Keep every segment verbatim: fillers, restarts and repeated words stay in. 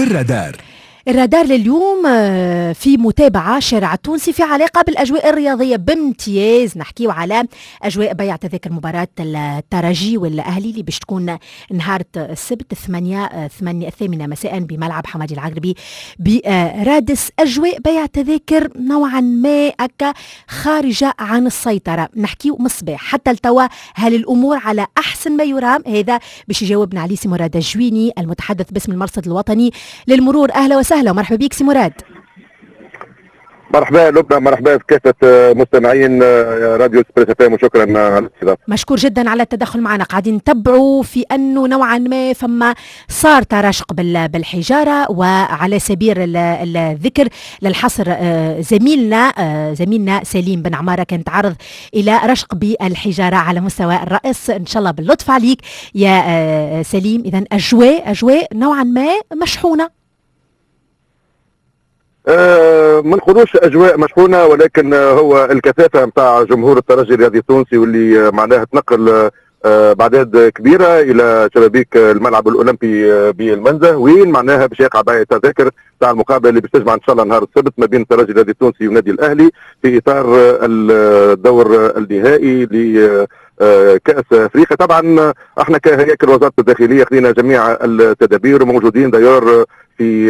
الرادار. الرادار لليوم في متابعة شارع التونسي في علاقة بالأجواء الرياضية بامتياز. نحكيو على أجواء بيع تذاكر مباراة الترجي والأهلي اللي باش تكون نهار السبت ثمانية ثمانية الثامنة مساء بملعب حمادي العقربي برادس. أجواء بيع تذاكر نوعا ما أكا خارجة عن السيطرة. نحكيو من الصباح حتى التوا هل الأمور على أحسن ما يرام؟ هذا باش يجاوبنا عليه سي مراد الجويني المتحدث باسم المرصد الوطني للمرور. أهلا وسهلا. اهلا ومرحبا بك سي مراد. مرحبا لبنى، مرحبا بكافة مستمعين راديو إكسبريس اف ام وشكرا على الاستضافة. مشكور جدا على التدخل معنا. قاعدين نتبعوا في انه نوعا ما فما صار تراشق بالحجارة، وعلى سبيل الذكر للحصر زميلنا زميلنا سليم بن عمارة كان تعرض الى رشق بالحجارة على مستوى الرأس. ان شاء الله باللطف عليك يا سليم. اذا اجواء اجواء نوعا ما مشحونة. آه ما نقولوش اجواء مشحونه، ولكن آه هو الكثافه نتاع جمهور الترجي الرياضي التونسي واللي آه معناها تنقل آه باعداد كبيره الى شبابيك الملعب الاولمبي آه بالمنزه، وين معناها باش يقع بيع التذاكر تاع المقابله اللي باش تجمع ان شاء الله نهار السبت ما بين الترجي الرياضي التونسي والنادي الاهلي في اطار آه الدور النهائي ل آه كأس افريقيا. طبعا احنا كهياكل وزاره الداخليه خذينا جميع التدابير وموجودين دايور في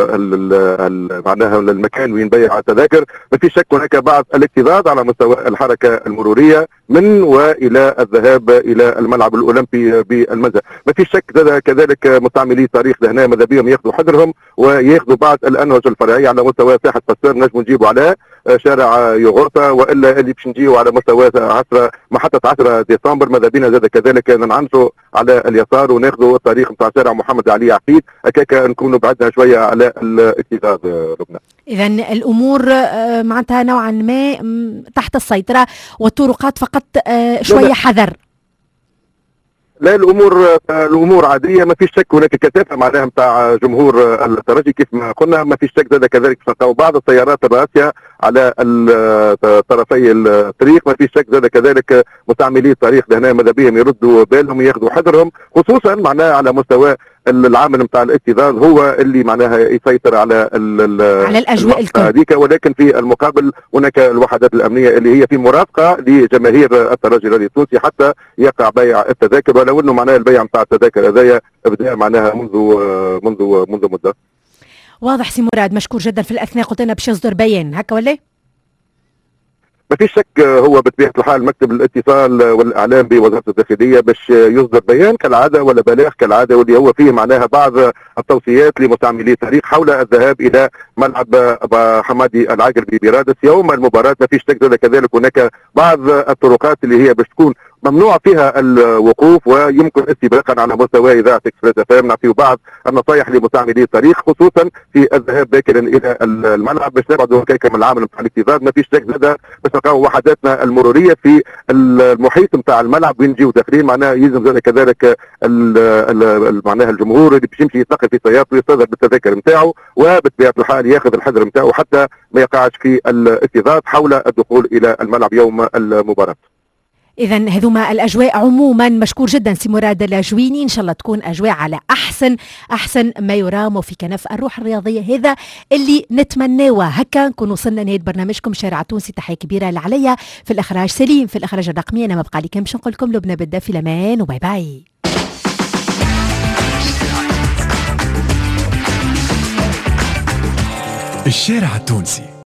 معناها المكان وين بيع التذاكر. ما في شك هناك بعض الاكتظاظ على مستوى الحركه المروريه من والى الذهاب الى الملعب الاولمبي بالمنزه. ما في شك كذلك مستعملي الطريق لهنا ماذا بهم ياخذوا حذرهم وياخذوا بعض الانهج الفرعيه على مستوى ساحه بستر. نجم نجيبوا على شارع يوغورتا، والا اللي باش نجيو على مستوى عشرة محطه عشرة ديسمبر ماذا بينا زاد كذلك ننعنشوا على اليسار وناخذوا الطريق نتاع شارع محمد علي عفيف، هكاك نكونوا بعدنا شويه على الاكتظاظ. ربنا اذا الامور معناتها نوعا ما تحت السيطره والطرقات فقط شويه حذر. لا الامور الامور عاديه، ما فيش شك هناك كثافه معناها نتاع جمهور الترجي كيف ما قلنا. ما فيش شك زاد كذلك باش نلقاو بعض السيارات الراسيه على طرفي الطريق. ما فيش شك زاد كذلك مستعملي الطريق لهنا ماذا بهم يردوا بالهم ياخذوا حذرهم، خصوصا معناها على مستوى العامل نتاع الاكتظاظ هو اللي معناها يسيطر على على الاجواء هذيك. ولكن في المقابل هناك الوحدات الامنيه اللي هي في مرافقه لجماهير الترجي الرياضي التونسي حتى يقع بيع التذاكر، ولو انه معناها البيع نتاع التذاكر هذايا بدا معناها منذ منذ منذ مده. واضح سي مراد، مشكور جدا. في الاثناء قلت لنا باش يصدر بيان هكا ولا؟ ما فيش شك هو بطبيعه الحال مكتب الاتصال والاعلام بوزاره الداخليه باش يصدر بيان كالعاده ولا بلاغ كالعاده، واللي هو فيه معناها بعض التوصيات لمستعملي الطريق حول الذهاب الى ملعب حمادي العقربي برادس يوم المباراه. ما فيش شك كذلك هناك بعض الطرقات اللي هي باش تكون ممنوع فيها الوقوف، ويمكن استباقا على مستوى اذاعه اكسبريس اف ام نعطيو بعض النصائح لمستعملي الطريق خصوصا في الذهاب باكرا الى الملعب باش نبعدوا هكاك من العامل نتاع الاكتظاظ. ما فيش شك زاد باش نلقاو وحداتنا المروريه في المحيط نتاع الملعب وين نجيو داخلين. معناها يلزم زاد كذلك معناها الجمهور اللي باش يمشي يتنقل في سيارته يستظهر بالتذاكر نتاعو، وبطبيعه الحال ياخذ الحذر نتاعو حتى ما يقعش في الاكتظاظ حول الدخول الى الملعب يوم المباراه. إذا هذوما الأجواء عموما. مشكور جدا سي مراد الجويني. إن شاء الله تكون أجواء على أحسن أحسن ما يرام وفي كنف الروح الرياضية. هذا اللي نتمناه. هكا نكون وصلنا نهاية برنامجكم شارع التونسي. تحية كبيرة لعليا في الإخراج سليم، في الإخراج الرقمي أنا ما بقى لي كم باش نقول لكم لبنى بالدا في الأمان وباي باي. الشارع التونسي.